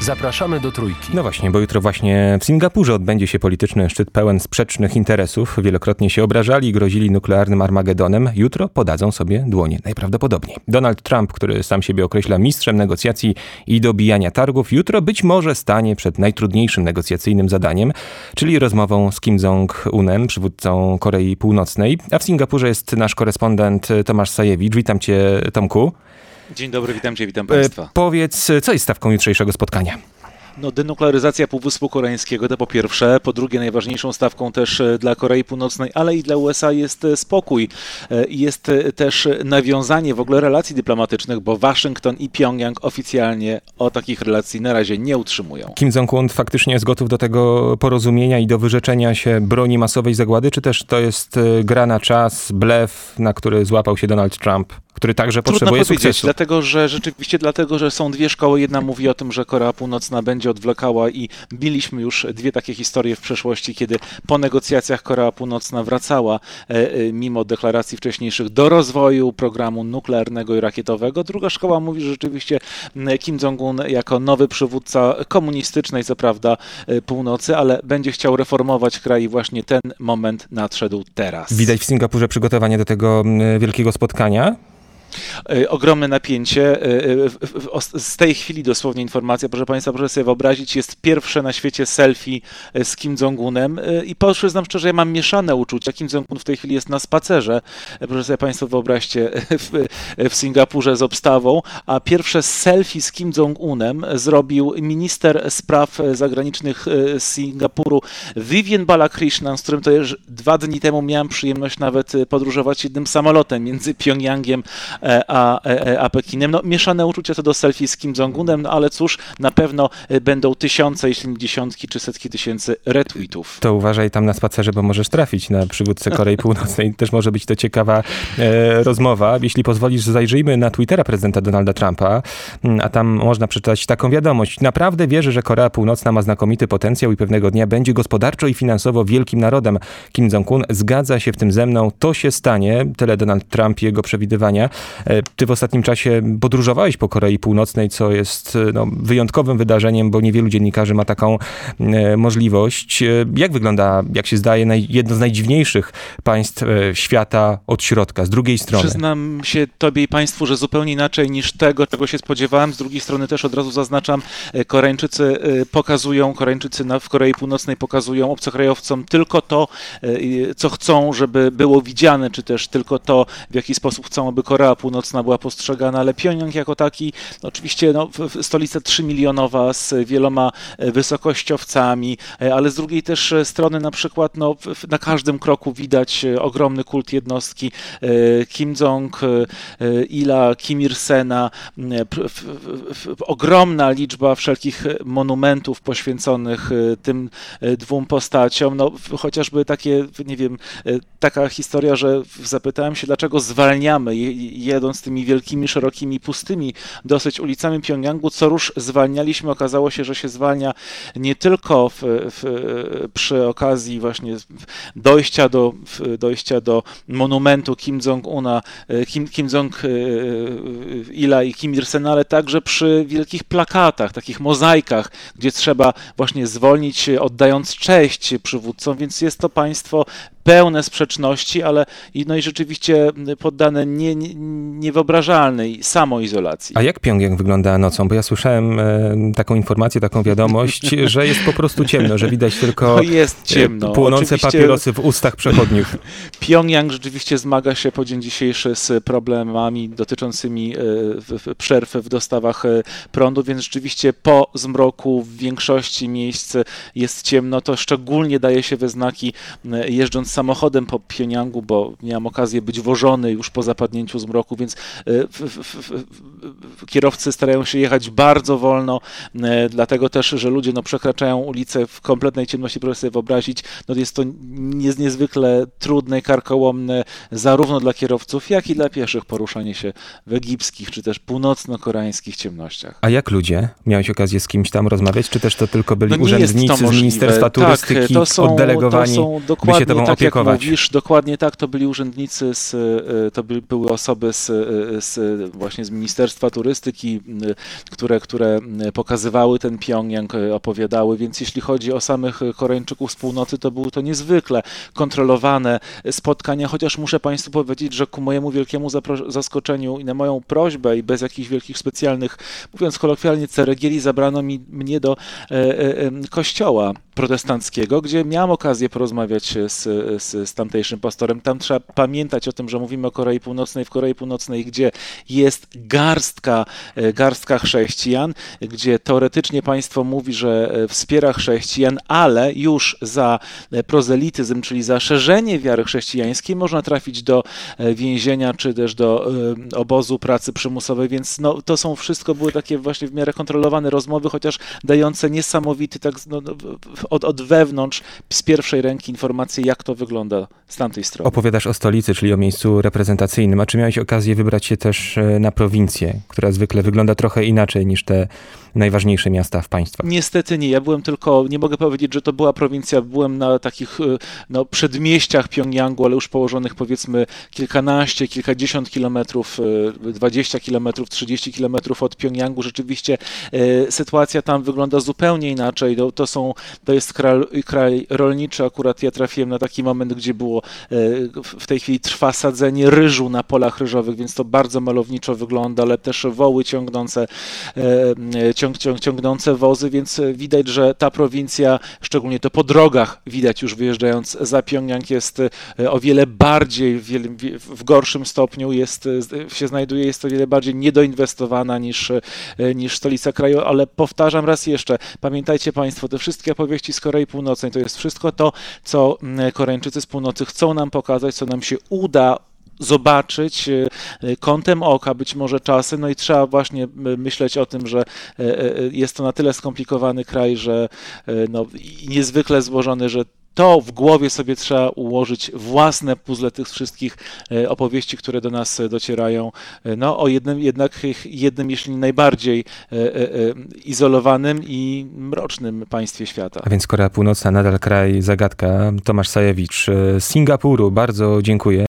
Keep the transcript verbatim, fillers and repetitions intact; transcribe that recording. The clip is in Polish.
Zapraszamy do Trójki. No właśnie, bo jutro właśnie w Singapurze odbędzie się polityczny szczyt pełen sprzecznych interesów. Wielokrotnie się obrażali i grozili nuklearnym Armagedonem. Jutro podadzą sobie dłonie, najprawdopodobniej. Donald Trump, który sam siebie określa mistrzem negocjacji i dobijania targów, jutro być może stanie przed najtrudniejszym negocjacyjnym zadaniem, czyli rozmową z Kim Jong-unem, przywódcą Korei Północnej. A w Singapurze jest nasz korespondent Tomasz Sajewicz. Witam cię, Tomku. Dzień dobry, witam cię, witam państwa. E, powiedz, co jest stawką jutrzejszego spotkania? No, denuklearyzacja Półwyspu Koreańskiego to po pierwsze, po drugie najważniejszą stawką też dla Korei Północnej, ale i dla U S A jest spokój. Jest też nawiązanie w ogóle relacji dyplomatycznych, bo Waszyngton i Pjongjang oficjalnie o takich relacji na razie nie utrzymują. Kim Jong-un faktycznie jest gotów do tego porozumienia i do wyrzeczenia się broni masowej zagłady, czy też to jest gra na czas, blef, na który złapał się Donald Trump, który także potrzebuje sukcesu? sukcesu? Dlatego, że rzeczywiście dlatego, że są dwie szkoły. Jedna mówi o tym, że Korea Północna będzie odwlekała i biliśmy już dwie takie historie w przeszłości, kiedy po negocjacjach Korea Północna wracała e, mimo deklaracji wcześniejszych do rozwoju programu nuklearnego i rakietowego. Druga szkoła mówi, że rzeczywiście Kim Jong-un jako nowy przywódca komunistycznej, co prawda, północy, ale będzie chciał reformować kraj i właśnie ten moment nadszedł teraz. Widać w Singapurze przygotowanie do tego wielkiego spotkania? Ogromne napięcie. Z tej chwili dosłownie informacja, proszę państwa, proszę sobie wyobrazić, jest pierwsze na świecie selfie z Kim Jong-unem i przyznam szczerze, ja mam mieszane uczucia. Kim Jong-un w tej chwili jest na spacerze, proszę sobie państwo wyobraźcie, w, w Singapurze z obstawą, a pierwsze selfie z Kim Jong-unem zrobił minister spraw zagranicznych z Singapuru Vivian Balakrishnan, z którym to już dwa dni temu miałem przyjemność nawet podróżować jednym samolotem między Pjongjangiem A, a Pekinem. No, mieszane uczucia co do selfie z Kim Jong-unem, no ale cóż, na pewno będą tysiące, jeśli nie dziesiątki czy setki tysięcy retweetów. To uważaj tam na spacerze, bo możesz trafić na przywódcę Korei Północnej. Też może być to ciekawa e, rozmowa. Jeśli pozwolisz, zajrzyjmy na Twittera prezydenta Donalda Trumpa, a tam można przeczytać taką wiadomość. Naprawdę wierzę, że Korea Północna ma znakomity potencjał i pewnego dnia będzie gospodarczo i finansowo wielkim narodem. Kim Jong-un zgadza się w tym ze mną. To się stanie. Tyle Donald Trump i jego przewidywania. Ty w ostatnim czasie podróżowałeś po Korei Północnej, co jest no, wyjątkowym wydarzeniem, bo niewielu dziennikarzy ma taką e, możliwość. Jak wygląda, jak się zdaje, naj, jedno z najdziwniejszych państw e, świata od środka, z drugiej strony? Przyznam się tobie i państwu, że zupełnie inaczej niż tego, czego się spodziewałem. Z drugiej strony też od razu zaznaczam, Koreańczycy pokazują, Koreańczycy na, w Korei Północnej pokazują obcokrajowcom tylko to, co chcą, żeby było widziane, czy też tylko to, w jaki sposób chcą, aby Korea Północna była postrzegana, ale Pjongjang jako taki, no oczywiście no, stolica trzymilionowa z wieloma wysokościowcami, ale z drugiej też strony na przykład no, na każdym kroku widać ogromny kult jednostki Kim Jong-ila, Kim Il-sena, ogromna liczba wszelkich monumentów poświęconych tym dwóm postaciom, no chociażby takie, nie wiem, taka historia, że zapytałem się, dlaczego zwalniamy jedąc tymi wielkimi, szerokimi, pustymi dosyć ulicami Pjongjangu, co rusz zwalnialiśmy. Okazało się, że się zwalnia nie tylko w, w, przy okazji właśnie dojścia do, dojścia do monumentu Kim Jong-una, Kim, Kim Jong-ila i Kim Il-sena, ale także przy wielkich plakatach, takich mozaikach, gdzie trzeba właśnie zwolnić, oddając cześć przywódcom, więc jest to państwo pełne sprzeczności, ale no i rzeczywiście poddane nie, nie, niewyobrażalnej samoizolacji. A jak Pjongjang wygląda nocą? Bo ja słyszałem e, taką informację, taką wiadomość, że jest po prostu ciemno, że widać tylko no jest ciemno. płonące Oczywiście papierosy w ustach przechodniów. Pjongjang rzeczywiście zmaga się po dzień dzisiejszy z problemami dotyczącymi e, w, przerw w dostawach e, prądu, więc rzeczywiście po zmroku w większości miejsc jest ciemno. To szczególnie daje się we znaki e, jeżdżąc samochodem po Pjongjangu, bo miałem okazję być wożony już po zapadnięciu zmroku, więc w, w, w, kierowcy starają się jechać bardzo wolno, dlatego też, że ludzie no, przekraczają ulicę w kompletnej ciemności, proszę sobie wyobrazić, no, jest to nie, niezwykle trudne, karkołomne, zarówno dla kierowców, jak i dla pieszych poruszanie się w egipskich, czy też północno-koreańskich ciemnościach. A jak ludzie? Miałeś okazję z kimś tam rozmawiać, czy też to tylko byli no urzędnicy to z Ministerstwa Turystyki, tak, to są, oddelegowani, to są by się tobą takie opiekować. Jak mówisz, dokładnie tak, to byli urzędnicy, z, to by, były osoby z, z, właśnie z Ministerstwa Turystyki, które, które pokazywały ten Pjongjang, opowiadały, więc jeśli chodzi o samych Koreańczyków z północy, to były to niezwykle kontrolowane spotkania, chociaż muszę Państwu powiedzieć, że ku mojemu wielkiemu zaskoczeniu i na moją prośbę i bez jakichś wielkich specjalnych, mówiąc kolokwialnie, ceregieli, zabrano mi, mnie do e, e, kościoła protestanckiego, gdzie miałem okazję porozmawiać z, z, z tamtejszym pastorem. Tam trzeba pamiętać o tym, że mówimy o Korei Północnej, w Korei Północnej, gdzie jest garstka, garstka chrześcijan, gdzie teoretycznie państwo mówi, że wspiera chrześcijan, ale już za prozelityzm, czyli za szerzenie wiary chrześcijańskiej można trafić do więzienia, czy też do obozu pracy przymusowej, więc no, to są wszystko były takie właśnie w miarę kontrolowane rozmowy, chociaż dające niesamowity tak no, Od, od wewnątrz, z pierwszej ręki informacje, jak to wygląda z tamtej strony. Opowiadasz o stolicy, czyli o miejscu reprezentacyjnym. A czy miałeś okazję wybrać się też na prowincję, która zwykle wygląda trochę inaczej niż te najważniejsze miasta w państwach? Niestety nie. Ja byłem tylko, nie mogę powiedzieć, że to była prowincja. Byłem na takich no, przedmieściach Pjongjangu, ale już położonych powiedzmy kilkanaście, kilkadziesiąt kilometrów, dwadzieścia kilometrów, trzydzieści kilometrów od Pjongjangu. Rzeczywiście e, sytuacja tam wygląda zupełnie inaczej. To, to są To jest kraj, kraj rolniczy. Akurat ja trafiłem na taki moment, gdzie było w tej chwili trwa sadzenie ryżu na polach ryżowych, więc to bardzo malowniczo wygląda, ale też woły ciągnące, ciąg, ciąg, ciągnące wozy, więc widać, że ta prowincja, szczególnie to po drogach widać już wyjeżdżając za Pjongjang, jest o wiele bardziej, w, wiele, w gorszym stopniu jest, się znajduje, jest o wiele bardziej niedoinwestowana niż, niż stolica kraju, ale powtarzam raz jeszcze, pamiętajcie Państwo, te wszystkie opowieści z Korei Północnej to jest wszystko to, co Koreańczycy z północy chcą nam pokazać, co nam się uda zobaczyć kątem oka, być może czasem, no i trzeba właśnie myśleć o tym, że jest to na tyle skomplikowany kraj, że no, niezwykle złożony, że to w głowie sobie trzeba ułożyć własne puzzle tych wszystkich opowieści, które do nas docierają, no o jednym jednak, jednym, jeśli najbardziej izolowanym i mrocznym państwie świata. A więc Korea Północna nadal kraj zagadka. Tomasz Sajewicz z Singapuru, bardzo dziękuję.